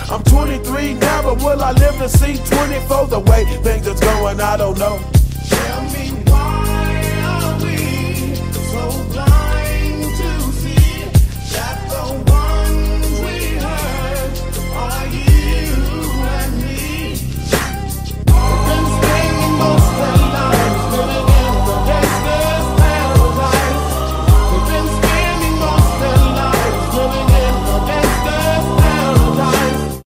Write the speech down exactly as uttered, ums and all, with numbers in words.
I'm twenty-three now, but will I live to see twenty-four? The way things is going, I don't know. Tell me